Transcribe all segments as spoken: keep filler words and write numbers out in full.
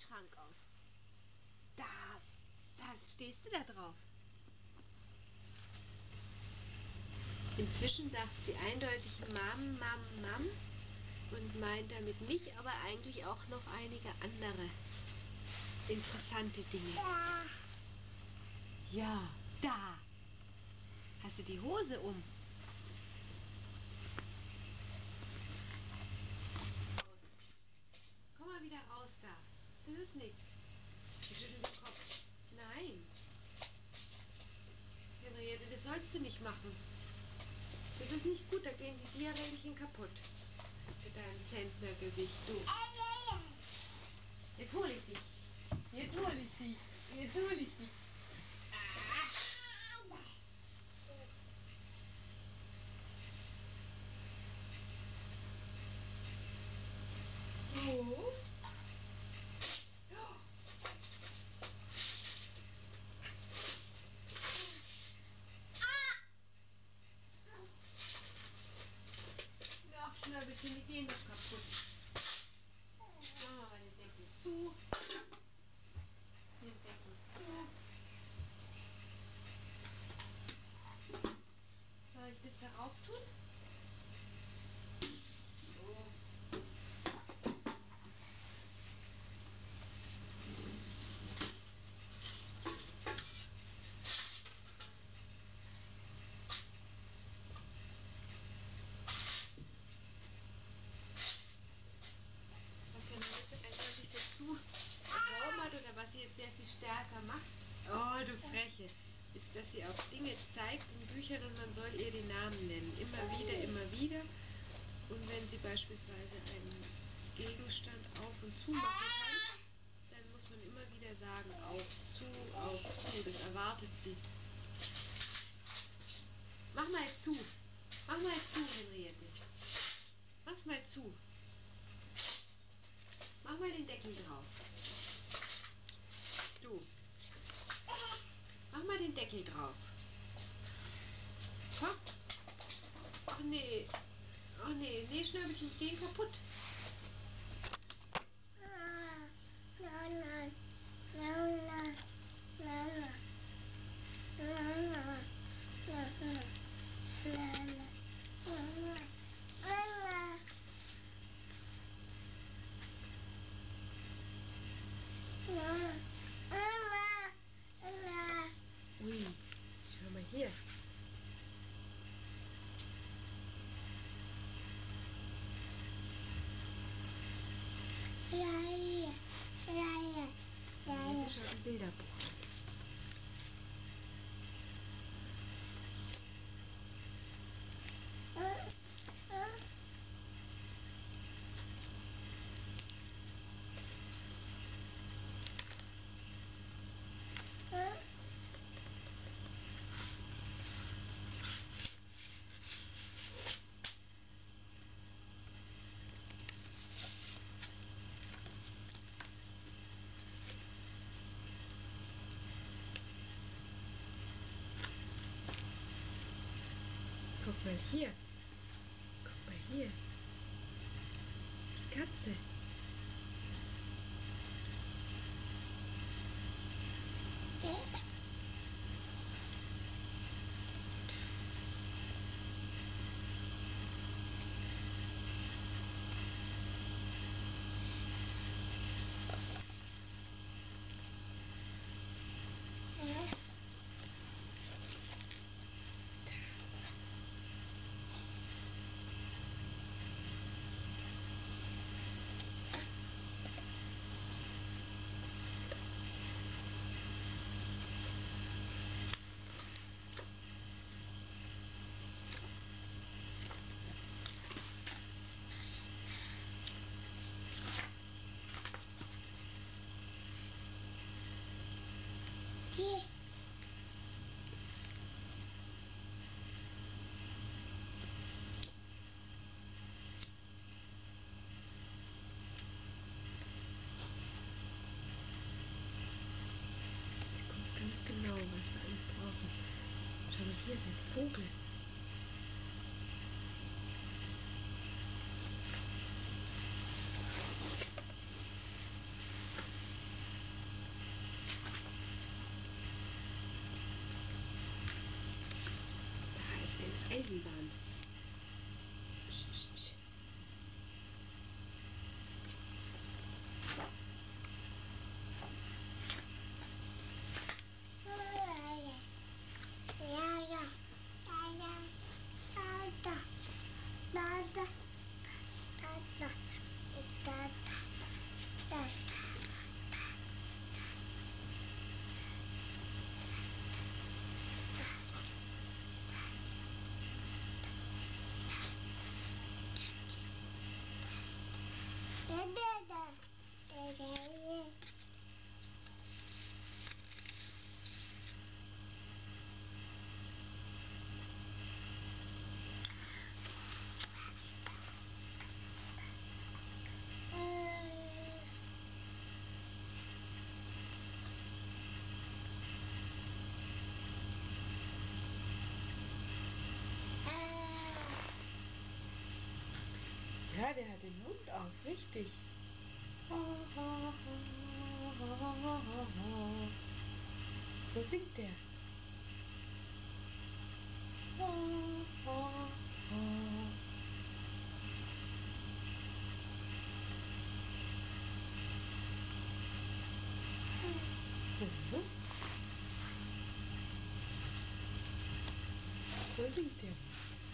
Schrank aus. Da, da stehst du da drauf. Inzwischen sagt sie eindeutig Mam, Mam, Mam und meint damit mich, aber eigentlich auch noch einige andere interessante Dinge. Da. Ja, da. Hast du die Hose um? Komm mal wieder raus da. Das ist nichts. Sie schüttelt den Kopf. Nein. Henriette, das sollst du nicht machen. Das ist nicht gut, da gehen die Dia-Bällchen kaputt. Für dein Zentnergewicht, du. Jetzt hol ich dich. Jetzt hol ich dich. Jetzt hol ich dich. Ah. Oh. Ach, Schnäubelchen, die gehen doch kaputt. Machen wir mal den Deckel zu. Den Deckel zu. Soll ich das darauf tun? So. Was Henriette eindeutig dazu erworben hat oder was sie jetzt sehr viel stärker macht, oh du Freche, ist, dass sie auf Dinge zeigt in Büchern und man soll ihr den Namen nennen. Immer wieder, immer wieder. Und wenn sie beispielsweise einen Gegenstand auf und zu machen kann, dann muss man immer wieder sagen, auf, zu, auf, zu. Das erwartet sie. Mach mal zu. Mach mal zu, Henriette. Mach's mal zu. Mach mal den Deckel drauf. Du. Mach mal den Deckel drauf. Komm. Ach nee. Ach nee. Nee, Schnäubelchen, die gehen kaputt. Ui, schau mal hier. Henriette schaut ein Bilderbuch. Guck mal hier. Guck mal hier. Die Katze. Hier. Die guckt ganz genau, was da alles drauf ist. Schau mal, hier ist ein Vogel. Eisenbahn. Sch, sch, sch. Ja, der hat den Mund auf, richtig. So singt der. Mhm. So singt der.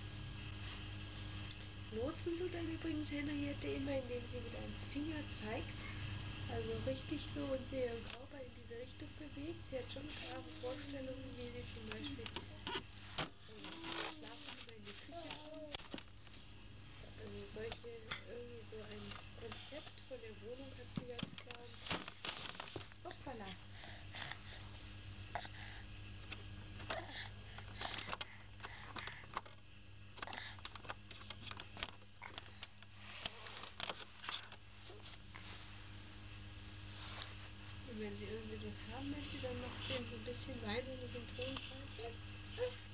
Lotsen tut dann übrigens Henriette immer, indem sie mit einem Finger zeigt, also richtig so, und sie ihren Körper in diese Richtung bewegt. Sie hat schon klare Vorstellungen, wie sie zum Beispiel ähm, Schlafzimmer in die Küche kommt. Also solche, irgendwie so ein Konzept von der Wohnung hat sie ganz klar im Kopf. Hoppala. Und wenn sie irgendetwas haben möchte, dann macht sie so ein bisschen leiser mit dem Ton.